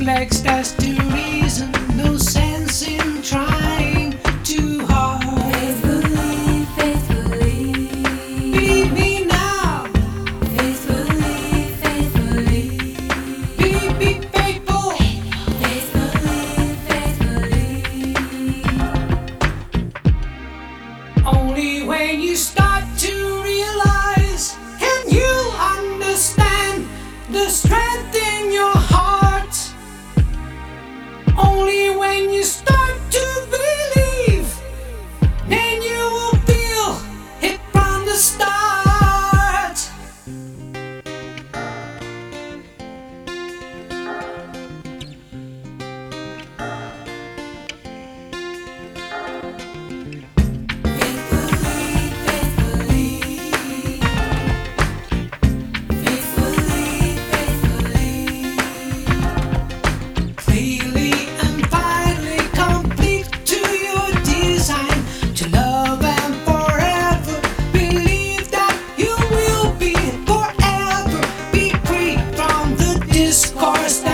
Relax, that's the reason. No sense in trying too hard. Faithfully, faithfully, Believe me now. faithfully, faithfully, Be faithful. faithfully, faithfully. Only when you start to realize and you understand the strength in your heart. Only when you start to believe, then you will feel it from the start. Clearly and finally complete to your design, to love and forever. Believe that you will be forever. Be free from the discourse